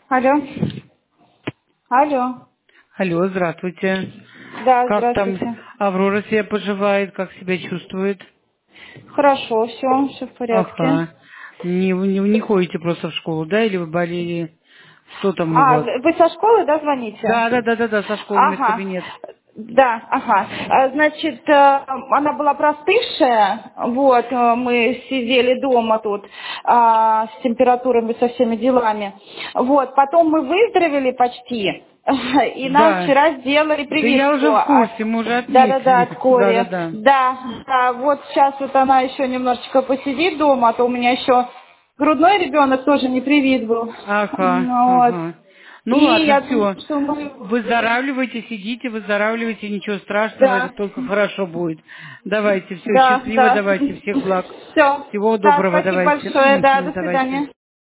Алло. Алло. Алло, здравствуйте. Да, Как там здравствуйте. Аврора себя поживает, как себя чувствует? Хорошо, все в порядке. Ага. Не ходите просто в школу, да, или вы болели? Что там у А, вас? вы со школы, да, звоните? Да, со школы Ага. медкабинет. Да, ага. Значит, она была простывшая, вот, мы сидели дома тут с температурами, со всеми делами. Вот, потом мы выздоровели почти, и нам Да. вчера сделали Да я уже прививку. в курсе, мы уже Да-да-да, отметили. от кори. Да. Да, да, вот сейчас вот она еще немножечко посидит дома, а то у меня еще грудной ребенок тоже не привит был. Ну, вот. Ага. Ну И ладно, я думаю, все. что мы... Выздоравливайте, сидите, выздоравливайте, ничего страшного, это Да, только хорошо будет. Давайте, все, да, счастливо, да. давайте, всех благ. Все. Всего Да, доброго, спасибо давайте. большое, да, до Давайте. свидания.